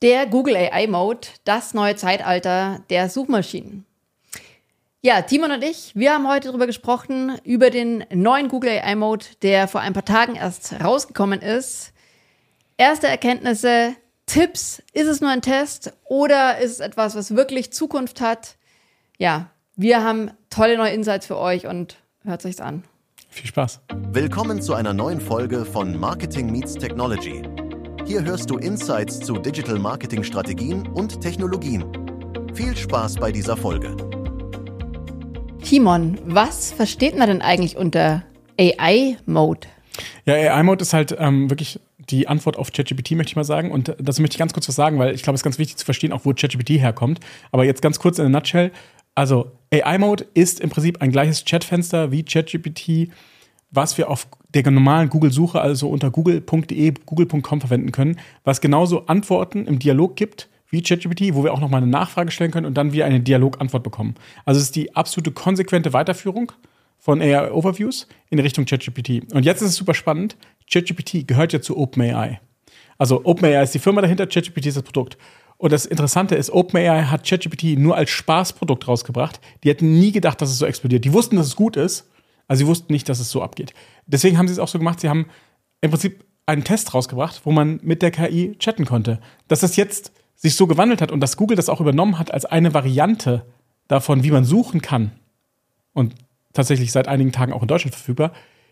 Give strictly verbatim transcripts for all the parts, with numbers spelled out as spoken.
Der Google A I Mode, das neue Zeitalter der Suchmaschinen. Ja, Timon und ich, wir haben heute darüber gesprochen, über den neuen Google A I Mode, der vor ein paar Tagen erst rausgekommen ist. Erste Erkenntnisse, Tipps, ist es nur ein Test oder ist es etwas, was wirklich Zukunft hat? Ja, wir haben tolle neue Insights für euch und hört sich's an. Viel Spaß. Willkommen zu einer neuen Folge von Marketing Meets Technology. Hier hörst du Insights zu Digital Marketing Strategien und Technologien. Viel Spaß bei dieser Folge. Timon, was versteht man denn eigentlich unter A I-Mode? Ja, A I-Mode ist halt ähm, wirklich die Antwort auf ChatGPT, möchte ich mal sagen. Und dazu möchte ich ganz kurz was sagen, weil ich glaube, es ist ganz wichtig zu verstehen, auch wo ChatGPT herkommt. Aber jetzt ganz kurz in a nutshell. Also A I-Mode ist im Prinzip ein gleiches Chatfenster wie ChatGPT, was wir auf der normalen Google-Suche, also unter google punkt de, google punkt com verwenden können, was genauso Antworten im Dialog gibt wie ChatGPT, wo wir auch nochmal eine Nachfrage stellen können und dann wieder eine Dialogantwort bekommen. Also es ist die absolute konsequente Weiterführung von A I-Overviews in Richtung ChatGPT. Und jetzt ist es super spannend, ChatGPT gehört ja zu OpenAI. Also OpenAI ist die Firma dahinter, ChatGPT ist das Produkt. Und das Interessante ist, OpenAI hat ChatGPT nur als Spaßprodukt rausgebracht. Die hätten nie gedacht, dass es so explodiert. Die wussten, dass es gut ist, also sie wussten nicht, dass es so abgeht. Deswegen haben sie es auch so gemacht, sie haben im Prinzip einen Test rausgebracht, wo man mit der K I chatten konnte. Dass das jetzt sich so gewandelt hat und dass Google das auch übernommen hat als eine Variante davon, wie man suchen kann und tatsächlich seit einigen Tagen auch in Deutschland verfügbar,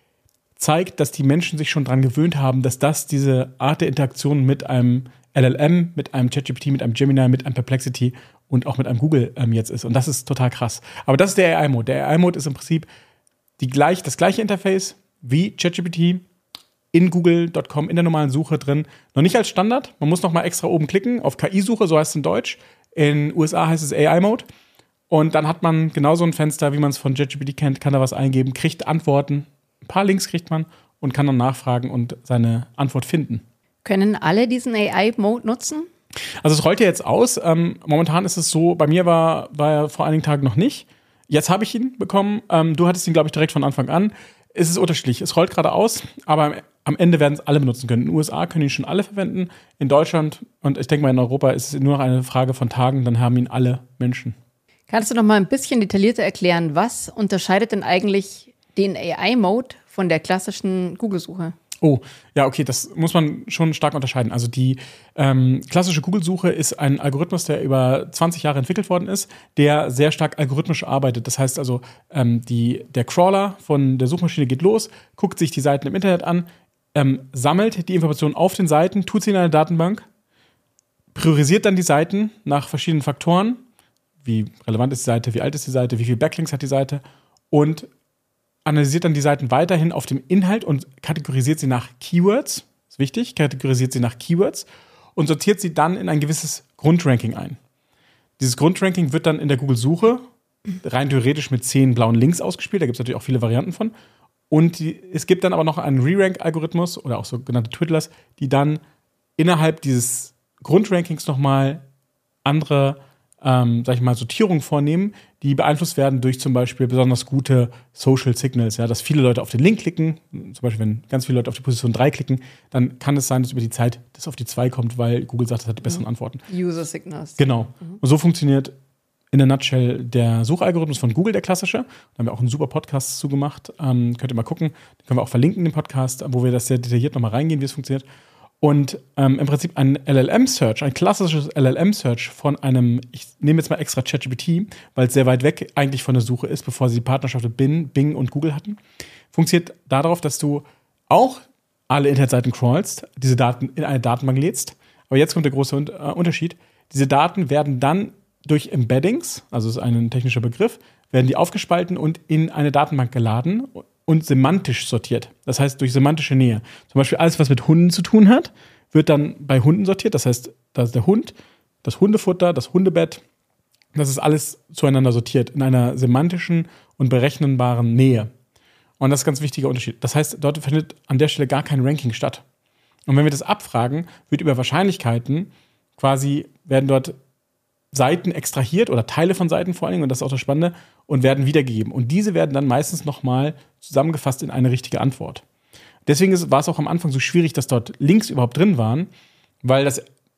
zeigt, dass die Menschen sich schon daran gewöhnt haben, dass das diese Art der Interaktion mit einem L L M, mit einem ChatGPT, mit einem Gemini, mit einem Perplexity und auch mit einem Google ähm, jetzt ist. Und das ist total krass. Aber das ist der A I-Mode. Der A I-Mode ist im Prinzip die gleich, das gleiche Interface wie ChatGPT in google punkt com, in der normalen Suche drin. Noch nicht als Standard. Man muss noch mal extra oben klicken auf K I-Suche, so heißt es in Deutsch. In den U S A heißt es A I-Mode. Und dann hat man genauso ein Fenster, wie man es von ChatGPT kennt, kann da was eingeben, kriegt Antworten. Ein paar Links kriegt man und kann dann nachfragen und seine Antwort finden. Können alle diesen A I-Mode nutzen? Also es rollt ja jetzt aus. Ähm, momentan ist es so, bei mir war, war er vor einigen Tagen noch nicht. Jetzt habe ich ihn bekommen. Ähm, du hattest ihn, glaube ich, direkt von Anfang an. Es ist unterschiedlich. Es rollt gerade aus, aber am Ende werden es alle benutzen können. In den U S A können ihn schon alle verwenden. In Deutschland und ich denke mal in Europa ist es nur noch eine Frage von Tagen. Dann haben ihn alle Menschen. Kannst du noch mal ein bisschen detaillierter erklären, was unterscheidet denn eigentlich den A I-Mode von der klassischen Google-Suche? Oh, ja, okay, das muss man schon stark unterscheiden. Also die ähm, klassische Google-Suche ist ein Algorithmus, der über zwanzig Jahre entwickelt worden ist, der sehr stark algorithmisch arbeitet. Das heißt also, ähm, die, der Crawler von der Suchmaschine geht los, guckt sich die Seiten im Internet an, ähm, sammelt die Informationen auf den Seiten, tut sie in eine Datenbank, priorisiert dann die Seiten nach verschiedenen Faktoren, wie relevant ist die Seite, wie alt ist die Seite, wie viele Backlinks hat die Seite und analysiert dann die Seiten weiterhin auf dem Inhalt und kategorisiert sie nach Keywords, ist wichtig, kategorisiert sie nach Keywords und sortiert sie dann in ein gewisses Grundranking ein. Dieses Grundranking wird dann in der Google-Suche rein theoretisch mit zehn blauen Links ausgespielt, da gibt es natürlich auch viele Varianten von. Und die, es gibt dann aber noch einen Re-Rank-Algorithmus oder auch sogenannte Twiddlers, die dann innerhalb dieses Grundrankings nochmal andere Ähm, sag ich mal, Sortierung vornehmen, die beeinflusst werden durch zum Beispiel besonders gute Social Signals, ja, dass viele Leute auf den Link klicken, zum Beispiel wenn ganz viele Leute auf die Position drei klicken, dann kann es sein, dass über die Zeit das auf die zwei kommt, weil Google sagt, das hat die besseren Antworten. User Signals. Genau. Mhm. Und so funktioniert in der Nutshell der Suchalgorithmus von Google, der klassische. Da haben wir auch einen super Podcast zu gemacht. Ähm, könnt ihr mal gucken. Den können wir auch verlinken, den Podcast, wo wir das sehr detailliert nochmal reingehen, wie es funktioniert. Und ähm, im Prinzip ein L L M-Search, ein klassisches L L M-Search von einem, ich nehme jetzt mal extra ChatGPT, weil es sehr weit weg eigentlich von der Suche ist, bevor sie die Partnerschaft mit Bing, Bing und Google hatten, funktioniert darauf, dass du auch alle Internetseiten crawlst, diese Daten in eine Datenbank lädst. Aber jetzt kommt der große äh, Unterschied. Diese Daten werden dann durch Embeddings, also das ist ein technischer Begriff, werden die aufgespalten und in eine Datenbank geladen und semantisch sortiert. Das heißt, durch semantische Nähe. Zum Beispiel alles, was mit Hunden zu tun hat, wird dann bei Hunden sortiert. Das heißt, da ist der Hund, das Hundefutter, das Hundebett, das ist alles zueinander sortiert in einer semantischen und berechenbaren Nähe. Und das ist ein ganz wichtiger Unterschied. Das heißt, dort findet an der Stelle gar kein Ranking statt. Und wenn wir das abfragen, wird über Wahrscheinlichkeiten quasi, werden dort Seiten extrahiert oder Teile von Seiten vor allen Dingen, und das ist auch das Spannende, und werden wiedergegeben. Und diese werden dann meistens nochmal zusammengefasst in eine richtige Antwort. Deswegen ist, war es auch am Anfang so schwierig, dass dort Links überhaupt drin waren, weil das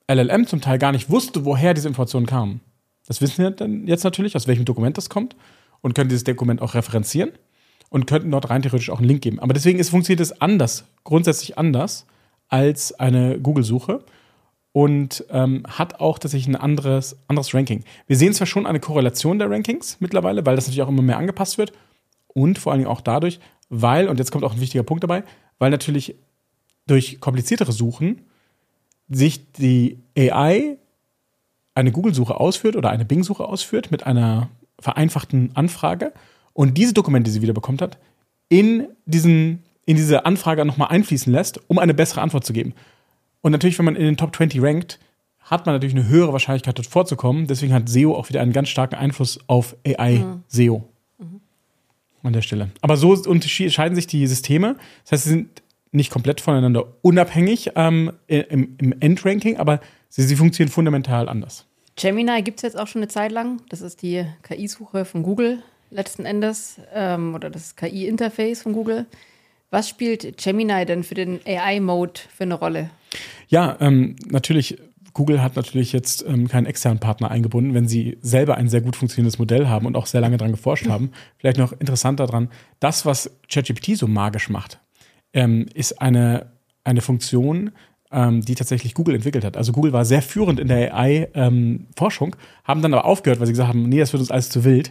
L L M zum Teil gar nicht wusste, woher diese Informationen kamen. Das wissen wir dann jetzt natürlich, aus welchem Dokument das kommt und können dieses Dokument auch referenzieren und könnten dort rein theoretisch auch einen Link geben. Aber deswegen ist, funktioniert es anders, grundsätzlich anders als eine Google-Suche und ähm, hat auch tatsächlich ein anderes, anderes Ranking. Wir sehen zwar schon eine Korrelation der Rankings mittlerweile, weil das natürlich auch immer mehr angepasst wird und vor allen Dingen auch dadurch, weil, und jetzt kommt auch ein wichtiger Punkt dabei, weil natürlich durch kompliziertere Suchen sich die A I eine Google-Suche ausführt oder eine Bing-Suche ausführt mit einer vereinfachten Anfrage und diese Dokumente, die sie wieder bekommen hat, in, diesen, in diese Anfrage nochmal einfließen lässt, um eine bessere Antwort zu geben. Und natürlich, wenn man in den Top zwanzig rankt, hat man natürlich eine höhere Wahrscheinlichkeit, dort vorzukommen. Deswegen hat S E O auch wieder einen ganz starken Einfluss auf A I-S E O mhm. an der Stelle. Aber so unterscheiden sich die Systeme. Das heißt, sie sind nicht komplett voneinander unabhängig ähm, im, im Endranking, aber sie, sie funktionieren fundamental anders. Gemini gibt es jetzt auch schon eine Zeit lang. Das ist die K I-Suche von Google letzten Endes ähm, oder das K I-Interface von Google. Was spielt Gemini denn für den A I-Mode für eine Rolle? Ja, ähm, natürlich, Google hat natürlich jetzt ähm, keinen externen Partner eingebunden, wenn sie selber ein sehr gut funktionierendes Modell haben und auch sehr lange dran geforscht haben. Vielleicht noch interessanter dran, das, was ChatGPT so magisch macht, ähm, ist eine, eine Funktion, ähm, die tatsächlich Google entwickelt hat. Also Google war sehr führend in der A I-Forschung, ähm, haben dann aber aufgehört, weil sie gesagt haben, nee, das wird uns alles zu wild.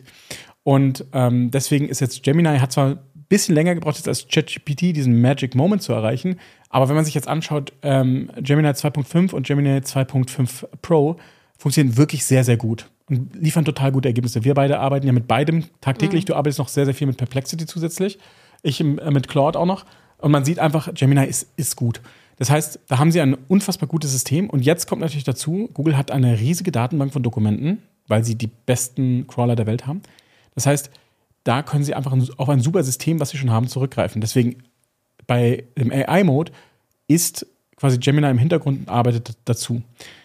Und ähm, deswegen ist jetzt Gemini, hat zwar ein bisschen länger gebraucht jetzt als ChatGPT, diesen Magic Moment zu erreichen, aber wenn man sich jetzt anschaut, ähm, Gemini zwei Punkt fünf und Gemini zwei Punkt fünf Pro funktionieren wirklich sehr, sehr gut und liefern total gute Ergebnisse. Wir beide arbeiten ja mit beidem tagtäglich. Mhm. Du arbeitest noch sehr, sehr viel mit Perplexity zusätzlich. Ich äh, mit Claude auch noch. Und man sieht einfach, Gemini ist, ist gut. Das heißt, da haben sie ein unfassbar gutes System. Und jetzt kommt natürlich dazu, Google hat eine riesige Datenbank von Dokumenten, weil sie die besten Crawler der Welt haben. Das heißt, da können sie einfach auf ein super System, was sie schon haben, zurückgreifen. Deswegen bei dem A I-Mode ist quasi Gemini im Hintergrund und arbeitet dazu.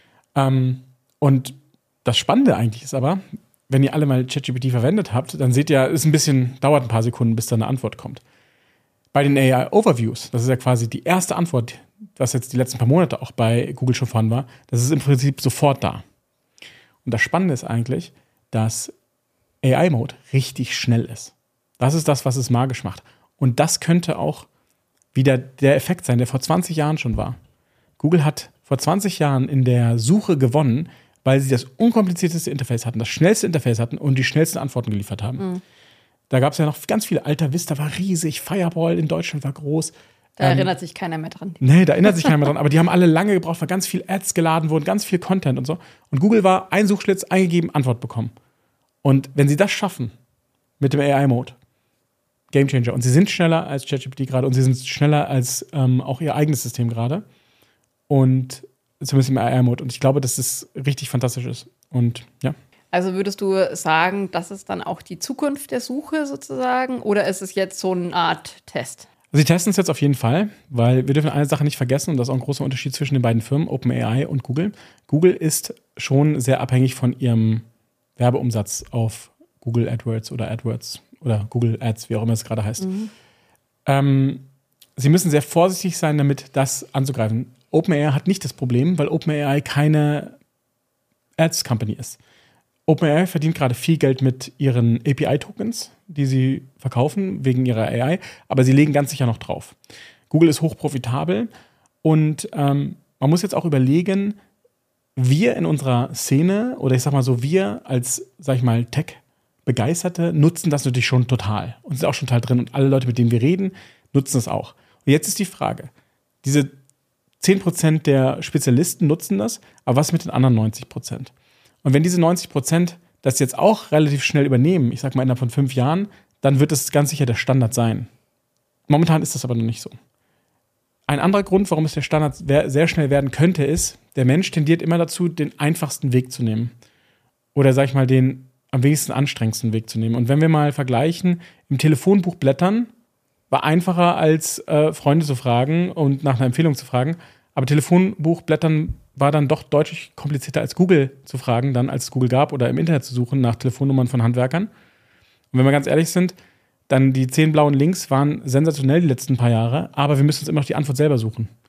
Ähm, und das Spannende eigentlich ist aber, wenn ihr alle mal ChatGPT verwendet habt, dann seht ihr, es ist ein bisschen, dauert ein paar Sekunden, bis da eine Antwort kommt. Bei den A I-Overviews, das ist ja quasi die erste Antwort, was jetzt die letzten paar Monate auch bei Google schon vorhanden war, das ist im Prinzip sofort da. Und das Spannende ist eigentlich, dass A I-Mode richtig schnell ist. Das ist das, was es magisch macht. Und das könnte auch wieder der Effekt sein, der vor zwanzig Jahren schon war. Google hat vor zwanzig Jahren in der Suche gewonnen, weil sie das unkomplizierteste Interface hatten, das schnellste Interface hatten und die schnellsten Antworten geliefert haben. Mhm. Da gab es ja noch ganz viele. Alta Vista war riesig, Fireball in Deutschland war groß. Da ähm, erinnert sich keiner mehr dran. Nee, da erinnert sich keiner mehr dran. Aber die haben alle lange gebraucht, weil ganz viel Ads geladen wurden, ganz viel Content und so. Und Google war ein Suchschlitz, eingegeben, Antwort bekommen. Und wenn sie das schaffen mit dem A I-Mode, Gamechanger. Und sie sind schneller als ChatGPT gerade und sie sind schneller als ähm, auch ihr eigenes System gerade. Und zumindest im A I-Mode. Und ich glaube, dass das richtig fantastisch ist. Und ja. Also würdest du sagen, das ist dann auch die Zukunft der Suche sozusagen? Oder ist es jetzt so eine Art Test? Also sie testen es jetzt auf jeden Fall, weil wir dürfen eine Sache nicht vergessen und das ist auch ein großer Unterschied zwischen den beiden Firmen, OpenAI und Google. Google ist schon sehr abhängig von ihrem Werbeumsatz auf Google AdWords oder AdWords oder Google Ads, wie auch immer es gerade heißt. Mhm. Ähm, sie müssen sehr vorsichtig sein, damit das anzugreifen. OpenAI hat nicht das Problem, weil OpenAI keine Ads-Company ist. OpenAI verdient gerade viel Geld mit ihren A P I-Tokens, die sie verkaufen wegen ihrer A I, aber sie legen ganz sicher noch drauf. Google ist hochprofitabel und ähm, man muss jetzt auch überlegen, wir in unserer Szene oder ich sag mal so, wir als, sag ich mal, Tech-Begeisterte nutzen das natürlich schon total und sind auch schon total drin und alle Leute, mit denen wir reden, nutzen das auch. Und jetzt ist die Frage, diese zehn Prozent der Spezialisten nutzen das, aber was mit den anderen neunzig Prozent? Und wenn diese neunzig Prozent das jetzt auch relativ schnell übernehmen, ich sag mal innerhalb von fünf Jahren, dann wird das ganz sicher der Standard sein. Momentan ist das aber noch nicht so. Ein anderer Grund, warum es der Standard sehr schnell werden könnte, ist, der Mensch tendiert immer dazu, den einfachsten Weg zu nehmen. Oder sag ich mal, den am wenigsten anstrengendsten Weg zu nehmen. Und wenn wir mal vergleichen, im Telefonbuch blättern war einfacher als äh, Freunde zu fragen und nach einer Empfehlung zu fragen. Aber Telefonbuch blättern war dann doch deutlich komplizierter als Google zu fragen, dann als es Google gab oder im Internet zu suchen nach Telefonnummern von Handwerkern. Und wenn wir ganz ehrlich sind, dann die zehn blauen Links waren sensationell die letzten paar Jahre, aber wir müssen uns immer noch die Antwort selber suchen.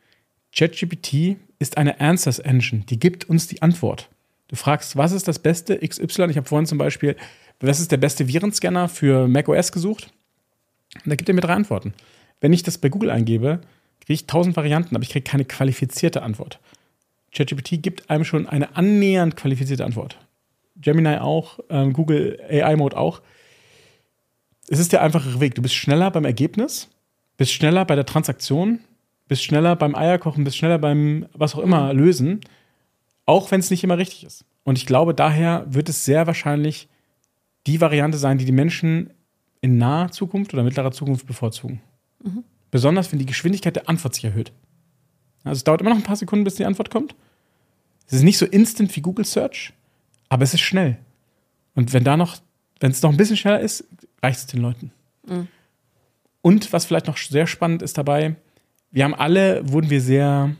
ChatGPT ist eine Answers Engine, die gibt uns die Antwort. Du fragst, was ist das beste X Y? Ich habe vorhin zum Beispiel, was ist der beste Virenscanner für macOS gesucht? Und da gibt er mir drei Antworten. Wenn ich das bei Google eingebe, kriege ich tausend Varianten, aber ich kriege keine qualifizierte Antwort. ChatGPT gibt einem schon eine annähernd qualifizierte Antwort. Gemini auch, ähm, Google A I Mode auch. Es ist der einfachere Weg. Du bist schneller beim Ergebnis, bist schneller bei der Transaktion, bist schneller beim Eierkochen, bist schneller beim was auch immer lösen, auch wenn es nicht immer richtig ist. Und ich glaube, daher wird es sehr wahrscheinlich die Variante sein, die die Menschen in naher Zukunft oder mittlerer Zukunft bevorzugen. Mhm. Besonders, wenn die Geschwindigkeit der Antwort sich erhöht. Also es dauert immer noch ein paar Sekunden, bis die Antwort kommt. Es ist nicht so instant wie Google Search, aber es ist schnell. Und wenn da noch, wenn es noch ein bisschen schneller ist, reicht es den Leuten. Mhm. Und was vielleicht noch sehr spannend ist dabei, wir haben alle, wurden wir sehr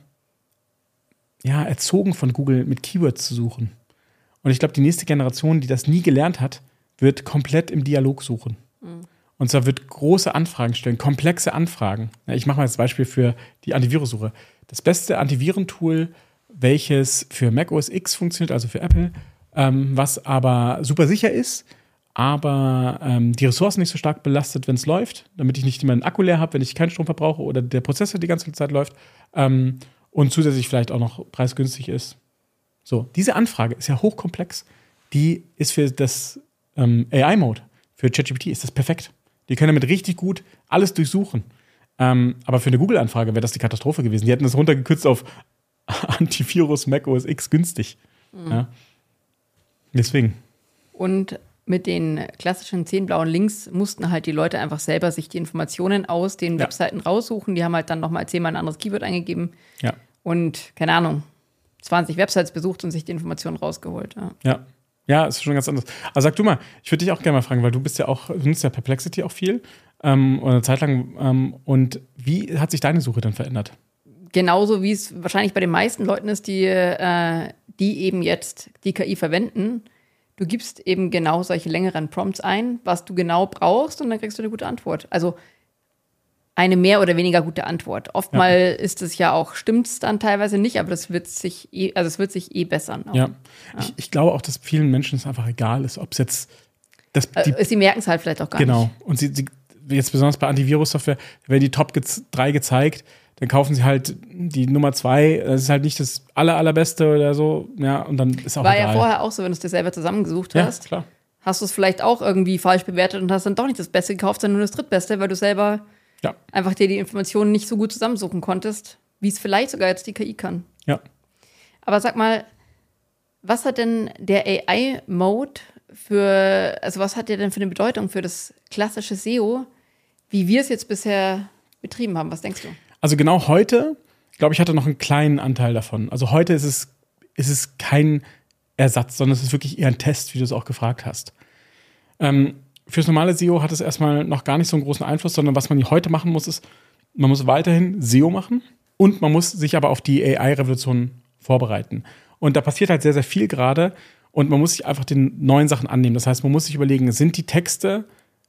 ja, erzogen von Google, mit Keywords zu suchen. Und ich glaube, die nächste Generation, die das nie gelernt hat, wird komplett im Dialog suchen. Mhm. Und zwar wird große Anfragen stellen, komplexe Anfragen. Ich mache mal das Beispiel für die Antivirensuche. Das beste Antivirentool, welches für macOS X funktioniert, also für Apple, ähm, was aber super sicher ist, aber ähm, die Ressourcen nicht so stark belastet, wenn es läuft, damit ich nicht immer einen Akku leer habe, wenn ich keinen Strom verbrauche oder der Prozessor die ganze Zeit läuft ähm, und zusätzlich vielleicht auch noch preisgünstig ist. So, diese Anfrage ist ja hochkomplex. Die ist für das ähm, A I-Mode, für ChatGPT ist das perfekt. Die können damit richtig gut alles durchsuchen. Ähm, aber für eine Google-Anfrage wäre das die Katastrophe gewesen. Die hätten das runtergekürzt auf Antivirus macOS X günstig. Mhm. Ja. Deswegen. Und mit den klassischen zehn blauen Links mussten halt die Leute einfach selber sich die Informationen aus den ja. Webseiten raussuchen. Die haben halt dann nochmal zehnmal ein anderes Keyword eingegeben. Ja. Und, keine Ahnung, zwanzig Websites besucht und sich die Informationen rausgeholt. Ja. Ja. Ja, ist schon ganz anders. Also sag du mal, ich würde dich auch gerne mal fragen, weil du bist ja auch, du nutzt ja Perplexity auch viel ähm, eine Zeit lang. Ähm, und wie hat sich deine Suche dann verändert? Genauso wie es wahrscheinlich bei den meisten Leuten ist, die, äh, die eben jetzt die K I verwenden. Du gibst eben genau solche längeren Prompts ein, was du genau brauchst, und dann kriegst du eine gute Antwort. Also eine mehr oder weniger gute Antwort. Oftmal ja. ist es ja auch, stimmt es dann teilweise nicht, aber das wird sich eh, also es wird sich eh bessern. Auch. Ja, ja. Ich, ich glaube auch, dass vielen Menschen es einfach egal ist, ob es jetzt das, die, äh, sie merken es halt vielleicht auch gar genau. nicht. Genau. Und sie, sie, jetzt besonders bei Antivirus-Software, werden die Top drei gezeigt, dann kaufen sie halt die Nummer zwei, das ist halt nicht das aller, allerbeste oder so, ja, und dann ist auch War egal. ja vorher auch so, wenn du es dir selber zusammengesucht ja, hast, klar. hast du es vielleicht auch irgendwie falsch bewertet und hast dann doch nicht das Beste gekauft, sondern nur das Drittbeste, weil du selber ja. einfach dir die Informationen nicht so gut zusammensuchen konntest, wie es vielleicht sogar jetzt die K I kann. Ja. Aber sag mal, was hat denn der A I-Mode für, also was hat der denn für eine Bedeutung für das klassische S E O, wie wir es jetzt bisher betrieben haben? Was denkst du? Also genau heute, glaube ich, hat er noch einen kleinen Anteil davon. Also heute ist es, ist es kein Ersatz, sondern es ist wirklich eher ein Test, wie du es auch gefragt hast. Ähm, fürs normale S E O hat es erstmal noch gar nicht so einen großen Einfluss, sondern was man heute machen muss, ist, man muss weiterhin S E O machen und man muss sich aber auf die A I-Revolution vorbereiten. Und da passiert halt sehr, sehr viel gerade und man muss sich einfach den neuen Sachen annehmen. Das heißt, man muss sich überlegen, sind die Texte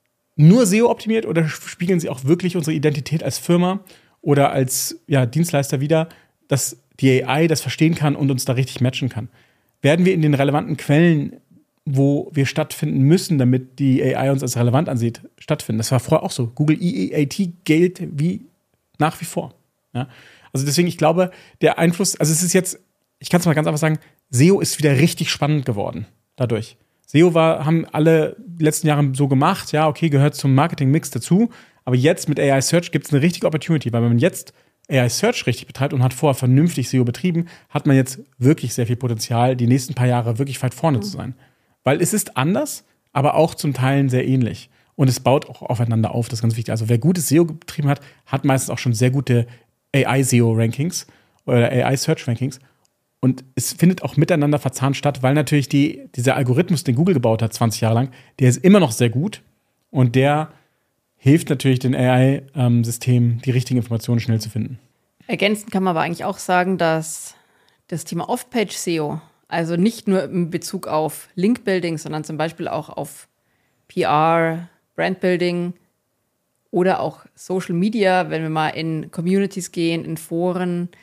nur S E O-optimiert oder spiegeln sie auch wirklich unsere Identität als Firma oder als ja, Dienstleister wider, dass die A I das verstehen kann und uns da richtig matchen kann? Werden wir in den relevanten Quellen, wo wir stattfinden müssen, damit die A I uns als relevant ansieht, stattfinden? Das war vorher auch so. Google E A T gilt wie nach wie vor. Ja? Also deswegen, ich glaube, der Einfluss, also es ist jetzt, ich kann es mal ganz einfach sagen, S E O ist wieder richtig spannend geworden dadurch. S E O war, haben alle letzten Jahre so gemacht, ja, okay, gehört zum Marketing-Mix dazu, aber jetzt mit A I Search gibt es eine richtige Opportunity, weil wenn man jetzt A I Search richtig betreibt und hat vorher vernünftig S E O betrieben, hat man jetzt wirklich sehr viel Potenzial, die nächsten paar Jahre wirklich weit vorne mhm. zu sein. Weil es ist anders, aber auch zum Teil sehr ähnlich. Und es baut auch aufeinander auf, das ist ganz wichtig. Also wer gutes S E O betrieben hat, hat meistens auch schon sehr gute A I-S E O-Rankings oder A I-Search-Rankings. Und es findet auch miteinander verzahnt statt, weil natürlich die, dieser Algorithmus, den Google gebaut hat, zwanzig Jahre lang, der ist immer noch sehr gut. Und der hilft natürlich den A I-Systemen, die richtigen Informationen schnell zu finden. Ergänzend kann man aber eigentlich auch sagen, dass das Thema Off-Page-S E O, also nicht nur in Bezug auf Link-Building, sondern zum Beispiel auch auf P R, Brand-Building oder auch Social Media, wenn wir mal in Communities gehen, in Foren,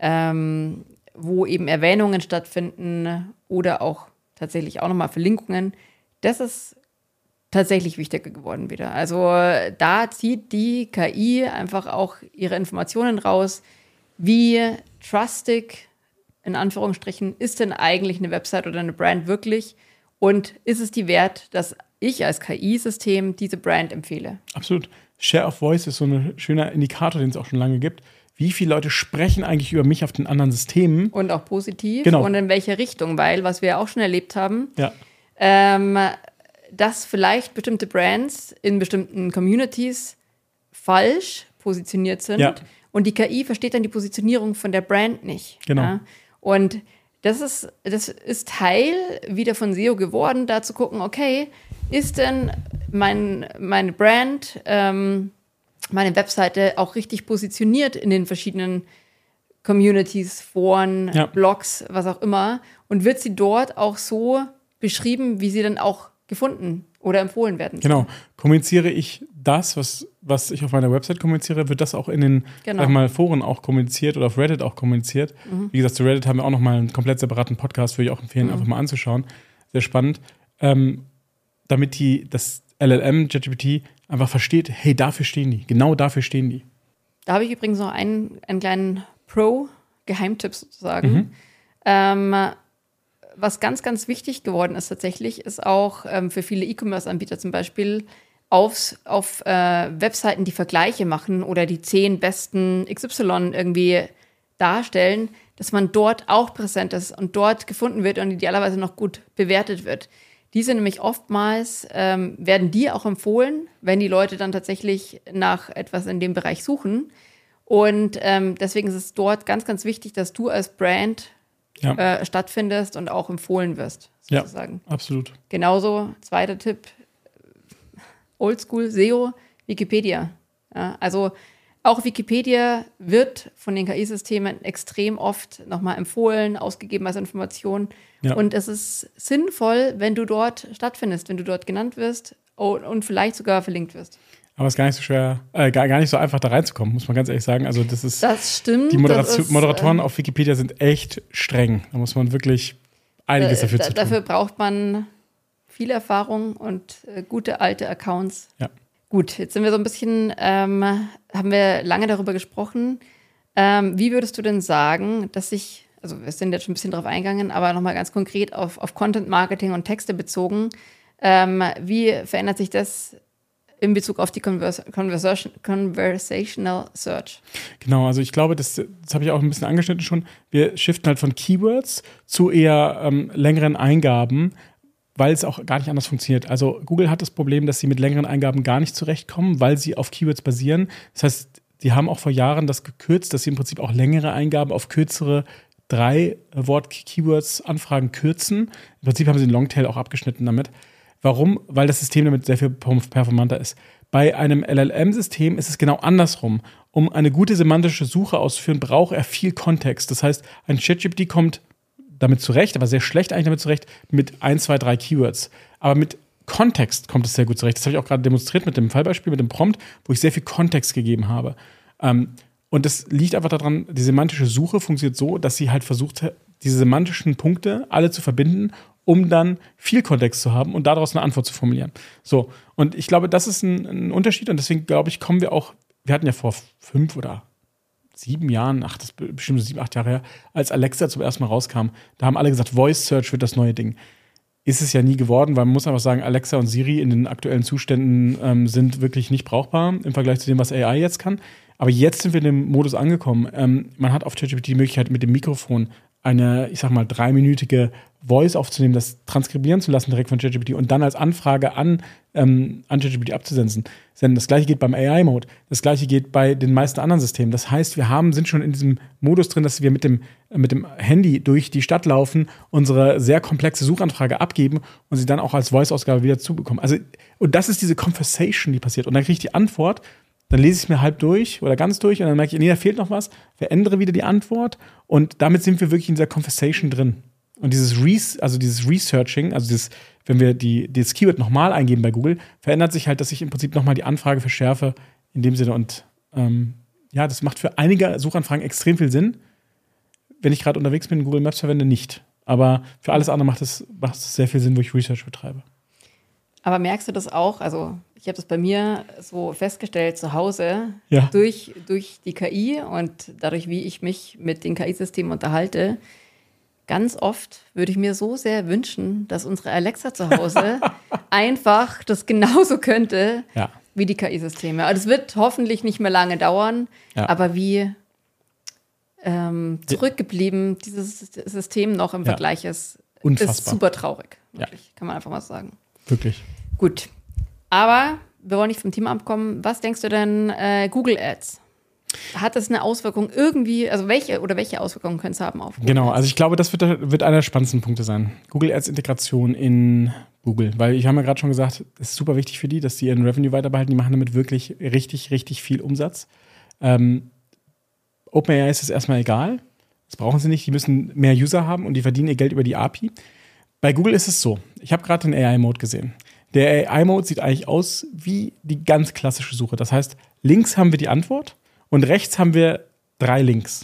ähm, wo eben Erwähnungen stattfinden oder auch tatsächlich auch nochmal Verlinkungen. Das ist tatsächlich wichtiger geworden wieder. Also da zieht die K I einfach auch ihre Informationen raus. Wie trustig, in Anführungsstrichen, ist denn eigentlich eine Website oder eine Brand wirklich? Und ist es die wert, dass ich als K I-System diese Brand empfehle? Absolut. Share of Voice ist so ein schöner Indikator, den es auch schon lange gibt. Wie viele Leute sprechen eigentlich über mich auf den anderen Systemen? Und auch positiv. Genau. Und in welche Richtung? Weil, was wir ja auch schon erlebt haben, ja. ähm, dass vielleicht bestimmte Brands in bestimmten Communities falsch positioniert sind. Ja. Und die K I versteht dann die Positionierung von der Brand nicht. Genau. Ja? Und das ist, das ist Teil wieder von S E O geworden, da zu gucken, okay, ist denn mein, meine Brand, ähm, meine Webseite auch richtig positioniert in den verschiedenen Communities, Foren, ja. Blogs, was auch immer. Und wird sie dort auch so beschrieben, wie sie dann auch gefunden oder empfohlen werden soll. Genau. Kommuniziere ich das, was, was ich auf meiner Website kommuniziere, wird das auch in den Genau. sag ich mal, Foren auch kommuniziert oder auf Reddit auch kommuniziert. Mhm. Wie gesagt, zu Reddit haben wir auch noch mal einen komplett separaten Podcast, würde ich auch empfehlen, mhm. einfach mal anzuschauen. Sehr spannend. Ähm, damit die, das L L M, ChatGPT, einfach versteht, hey, dafür stehen die. Genau dafür stehen die. Da habe ich übrigens noch einen, einen kleinen Pro-Geheimtipp sozusagen. Mhm. Ähm, was ganz, ganz wichtig geworden ist tatsächlich, ist auch ähm, für viele E-Commerce-Anbieter zum Beispiel aufs, auf äh, Webseiten, die Vergleiche machen oder die zehn besten X Y irgendwie darstellen, dass man dort auch präsent ist und dort gefunden wird und idealerweise noch gut bewertet wird. Die sind nämlich oftmals, ähm, werden die auch empfohlen, wenn die Leute dann tatsächlich nach etwas in dem Bereich suchen. Und ähm, deswegen ist es dort ganz, ganz wichtig, dass du als Brand ja. äh, stattfindest und auch empfohlen wirst, sozusagen. Ja, absolut. Genauso, zweiter Tipp, Oldschool, S E O, Wikipedia. Ja, also auch Wikipedia wird von den K I-Systemen extrem oft nochmal empfohlen, ausgegeben als Information. Ja. Und es ist sinnvoll, wenn du dort stattfindest, wenn du dort genannt wirst und vielleicht sogar verlinkt wirst. Aber es ist gar nicht so schwer, äh, gar, gar nicht so einfach da reinzukommen, muss man ganz ehrlich sagen. Also das ist. Das stimmt. Die Moderation, das ist, Moderatoren äh, auf Wikipedia sind echt streng. Da muss man wirklich einiges äh, dafür da, zu tun. Dafür braucht man viel Erfahrung und äh, gute alte Accounts. Ja. Gut, jetzt sind wir so ein bisschen, ähm, haben wir lange darüber gesprochen. Ähm, wie würdest du denn sagen, dass sich, also wir sind jetzt schon ein bisschen drauf eingegangen, aber nochmal ganz konkret auf, auf Content Marketing und Texte bezogen, ähm, wie verändert sich das in Bezug auf die Convers- Conversation, Conversational Search? Genau, also ich glaube, das, das habe ich auch ein bisschen angeschnitten schon. Wir shiften halt von Keywords zu eher ähm, längeren Eingaben, weil es auch gar nicht anders funktioniert. Also Google hat das Problem, dass sie mit längeren Eingaben gar nicht zurechtkommen, weil sie auf Keywords basieren. Das heißt, die haben auch vor Jahren das gekürzt, dass sie im Prinzip auch längere Eingaben auf kürzere drei Wort-Keywords-Anfragen kürzen. Im Prinzip haben sie den Longtail auch abgeschnitten damit. Warum? Weil das System damit sehr viel performanter ist. Bei einem L L M-System ist es genau andersrum. Um eine gute semantische Suche auszuführen, braucht er viel Kontext. Das heißt, ein ChatGPT kommt damit zurecht, aber sehr schlecht eigentlich damit zurecht, mit ein, zwei, drei Keywords. Aber mit Kontext kommt es sehr gut zurecht. Das habe ich auch gerade demonstriert mit dem Fallbeispiel, mit dem Prompt, wo ich sehr viel Kontext gegeben habe. Ähm, und das liegt einfach daran, die semantische Suche funktioniert so, dass sie halt versucht, diese semantischen Punkte alle zu verbinden, um dann viel Kontext zu haben und daraus eine Antwort zu formulieren. So, und ich glaube, das ist ein, ein Unterschied und deswegen glaube ich, kommen wir auch, wir hatten ja vor fünf oder sieben Jahren, ach, das ist bestimmt sieben, acht Jahre her, als Alexa zum ersten Mal rauskam, da haben alle gesagt, Voice Search wird das neue Ding. Ist es ja nie geworden, weil man muss einfach sagen, Alexa und Siri in den aktuellen Zuständen ähm, sind wirklich nicht brauchbar im Vergleich zu dem, was A I jetzt kann. Aber jetzt sind wir in dem Modus angekommen. Ähm, man hat auf ChatGPT die Möglichkeit, mit dem Mikrofon eine, ich sag mal, dreiminütige Voice aufzunehmen, das transkribieren zu lassen direkt von ChatGPT und dann als Anfrage an, ähm, an ChatGPT abzusenden. Das gleiche geht beim A I-Mode. Das gleiche geht bei den meisten anderen Systemen. Das heißt, wir haben, sind schon in diesem Modus drin, dass wir mit dem, mit dem Handy durch die Stadt laufen, unsere sehr komplexe Suchanfrage abgeben und sie dann auch als Voice-Ausgabe wieder zubekommen. Also, und das ist diese Conversation, die passiert. Und dann kriege ich die Antwort, dann lese ich es mir halb durch oder ganz durch und dann merke ich, nee, da fehlt noch was, verändere wieder die Antwort und damit sind wir wirklich in dieser Conversation drin. Und dieses Re- also dieses Researching, also dieses, wenn wir die, das Keyword nochmal eingeben bei Google, verändert sich halt, dass ich im Prinzip nochmal die Anfrage verschärfe in dem Sinne. Und ähm, ja, das macht für einige Suchanfragen extrem viel Sinn. wenn ich gerade unterwegs bin, Google Maps verwende, nicht. Aber für alles andere macht es, macht es sehr viel Sinn, wo ich Research betreibe. Aber merkst du das auch? Also ich habe das bei mir so festgestellt zu Hause, ja. durch, durch die K I und dadurch, wie ich mich mit den K I-Systemen unterhalte. Ganz oft würde ich mir so sehr wünschen, dass unsere Alexa zu Hause einfach das genauso könnte ja. wie die K I-Systeme. Also es wird hoffentlich nicht mehr lange dauern, ja. aber wie ähm, zurückgeblieben dieses System noch im ja. Vergleich ist, Unfassbar. ist super traurig. Wirklich, ja. kann man einfach mal sagen. Wirklich. Gut, aber wir wollen nicht vom Thema abkommen. Was denkst du denn, äh, Google Ads? Hat das eine Auswirkung irgendwie, also welche oder welche Auswirkungen können es haben auf Google Genau, Ads? also ich glaube, das wird, wird einer der spannendsten Punkte sein. Google Ads Integration in Google, weil ich habe ja gerade schon gesagt, es ist super wichtig für die, dass die ihren Revenue weiter behalten. Die machen damit wirklich richtig, richtig viel Umsatz. Ähm, OpenAI ist es erstmal egal. Das brauchen sie nicht. Die müssen mehr User haben und die verdienen ihr Geld über die A P I. Bei Google ist es so. Ich habe gerade den A I-Mode gesehen. Der A I-Mode sieht eigentlich aus wie die ganz klassische Suche. Das heißt, links haben wir die Antwort und rechts haben wir drei Links.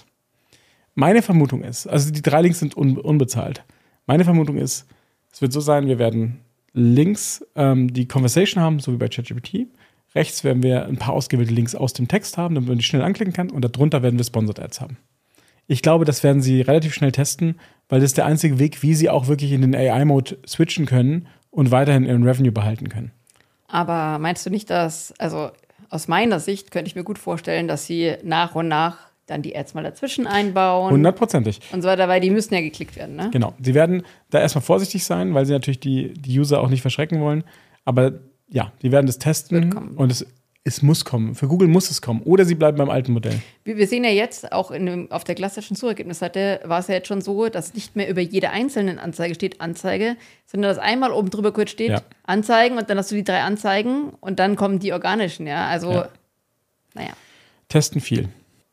Meine Vermutung ist, also die drei Links sind un- unbezahlt. Meine Vermutung ist, es wird so sein, wir werden links ähm, die Conversation haben, so wie bei ChatGPT. Rechts werden wir ein paar ausgewählte Links aus dem Text haben, damit man die schnell anklicken kann. Und darunter werden wir Sponsored Ads haben. Ich glaube, das werden sie relativ schnell testen, weil das ist der einzige Weg, wie sie auch wirklich in den A I-Mode switchen können und weiterhin ihren Revenue behalten können. Aber meinst du nicht, dass, also aus meiner Sicht könnte ich mir gut vorstellen, dass sie nach und nach dann die Ads mal dazwischen einbauen. Hundertprozentig. Und so weiter, weil die müssen ja geklickt werden, ne? Genau. Sie werden da erstmal vorsichtig sein, weil sie natürlich die, die User auch nicht verschrecken wollen. Aber ja, die werden das testen und es, es muss kommen. Für Google muss es kommen. Oder sie bleiben beim alten Modell. Wir, wir sehen ja jetzt, auch in dem, auf der klassischen Suchergebnisseite war es ja jetzt schon so, dass nicht mehr über jede einzelne Anzeige steht Anzeige, sondern dass einmal oben drüber kurz steht ja. Anzeigen und dann hast du die drei Anzeigen und dann kommen die organischen, ja. Also, ja. naja. Testen viel.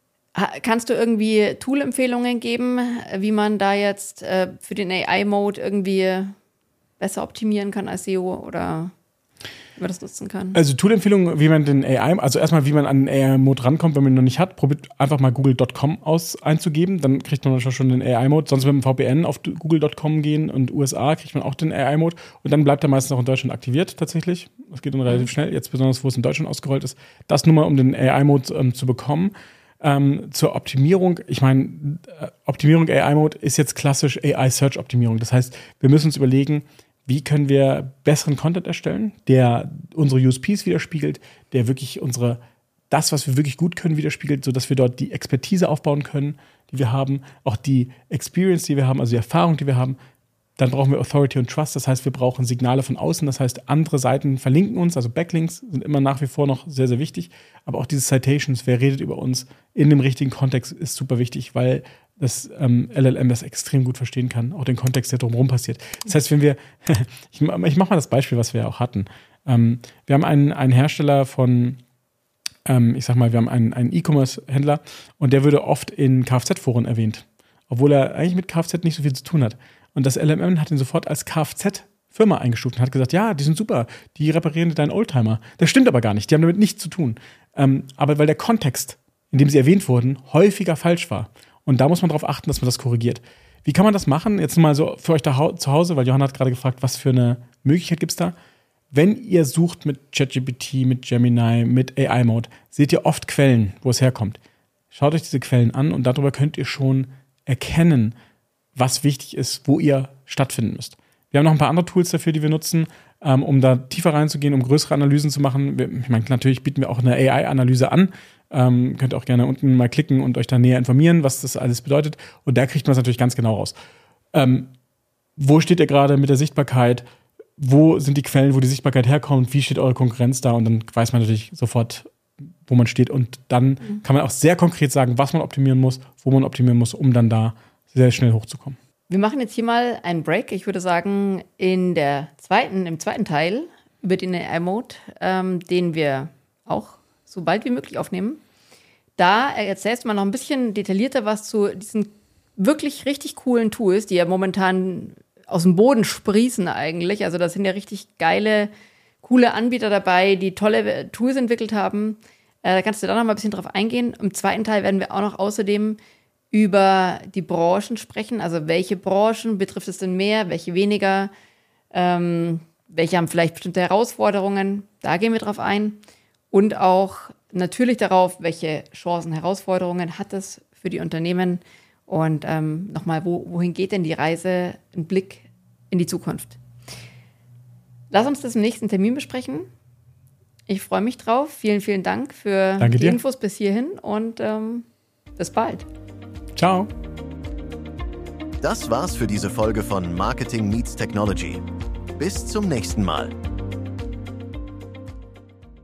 Kannst du irgendwie Tool-Empfehlungen geben, wie man da jetzt äh, für den A I-Mode irgendwie besser optimieren kann als S E O oder wie man das nutzen kann? Also Tool-Empfehlungen, wie man den A I, also erstmal, wie man an den A I-Mode rankommt, wenn man ihn noch nicht hat, probiert einfach mal google Punkt com aus einzugeben, dann kriegt man schon den A I-Mode. Sonst mit dem V P N auf google Punkt com gehen und U S A kriegt man auch den A I-Mode und dann bleibt er meistens auch in Deutschland aktiviert tatsächlich. Das geht dann relativ schnell, jetzt besonders, wo es in Deutschland ausgerollt ist. Das nur mal, um den A I-Mode ähm, zu bekommen. Ähm, zur Optimierung, ich meine, äh, Optimierung A I-Mode ist jetzt klassisch A I-Search-Optimierung. Das heißt, wir müssen uns überlegen, wie können wir besseren Content erstellen, der unsere U S Ps widerspiegelt, der wirklich unsere, das, was wir wirklich gut können, widerspiegelt, sodass wir dort die Expertise aufbauen können, die wir haben, auch die Experience, die wir haben, also die Erfahrung, die wir haben. Dann brauchen wir Authority und Trust, das heißt, wir brauchen Signale von außen, das heißt, andere Seiten verlinken uns, also Backlinks sind immer nach wie vor noch sehr, sehr wichtig, aber auch diese Citations, wer redet über uns in dem richtigen Kontext, ist super wichtig, weil das ähm, L L M das extrem gut verstehen kann, auch den Kontext, der drumherum passiert. Das heißt, wenn wir, ich, ich mache mal das Beispiel, was wir ja auch hatten. Ähm, wir haben einen, einen Hersteller von, ähm, ich sag mal, wir haben einen, einen E-Commerce-Händler und der würde oft in Kfz-Foren erwähnt, obwohl er eigentlich mit Kfz nicht so viel zu tun hat. Und das L M M hat ihn sofort als Kfz-Firma eingestuft und hat gesagt, ja, die sind super, die reparieren dir deinen Oldtimer. Das stimmt aber gar nicht, die haben damit nichts zu tun. Ähm, aber weil der Kontext, in dem sie erwähnt wurden, häufiger falsch war. Und da muss man darauf achten, dass man das korrigiert. Wie kann man das machen? Jetzt mal so für euch da zu Hause, weil Johanna hat gerade gefragt, was für eine Möglichkeit gibt es da? Wenn ihr sucht mit ChatGPT, mit Gemini, mit A I-Mode, seht ihr oft Quellen, wo es herkommt. Schaut euch diese Quellen an und darüber könnt ihr schon erkennen, was wichtig ist, wo ihr stattfinden müsst. Wir haben noch ein paar andere Tools dafür, die wir nutzen, ähm, um da tiefer reinzugehen, um größere Analysen zu machen. Wir, ich meine, natürlich bieten wir auch eine A I-Analyse an. Ähm, könnt ihr auch gerne unten mal klicken und euch da näher informieren, was das alles bedeutet. Und da kriegt man es natürlich ganz genau raus. Ähm, wo steht ihr gerade mit der Sichtbarkeit? Wo sind die Quellen, wo die Sichtbarkeit herkommt? Wie steht eure Konkurrenz da? Und dann weiß man natürlich sofort, wo man steht. Und dann mhm. kann man auch sehr konkret sagen, was man optimieren muss, wo man optimieren muss, um dann da sehr schnell hochzukommen. Wir machen jetzt hier mal einen Break. Ich würde sagen, in der zweiten, im zweiten Teil über den A I-Mode, ähm, den wir auch so bald wie möglich aufnehmen. Da erzählst du mal noch ein bisschen detaillierter was zu diesen wirklich richtig coolen Tools, die ja momentan aus dem Boden sprießen eigentlich. Also da sind ja richtig geile, coole Anbieter dabei, die tolle Tools entwickelt haben. Äh, da kannst du da noch mal ein bisschen drauf eingehen. Im zweiten Teil werden wir auch noch außerdem über die Branchen sprechen. Also welche Branchen betrifft es denn mehr, welche weniger, ähm, welche haben vielleicht bestimmte Herausforderungen. Da gehen wir drauf ein. Und auch natürlich darauf, welche Chancen, Herausforderungen hat es für die Unternehmen. Und ähm, nochmal, wo, wohin geht denn die Reise? Ein Blick in die Zukunft. Lass uns das im nächsten Termin besprechen. Ich freue mich drauf. Vielen, vielen Dank für Danke die dir. Infos bis hierhin und ähm, bis bald. Ciao. Das war's für diese Folge von Marketing Meets Technology. Bis zum nächsten Mal.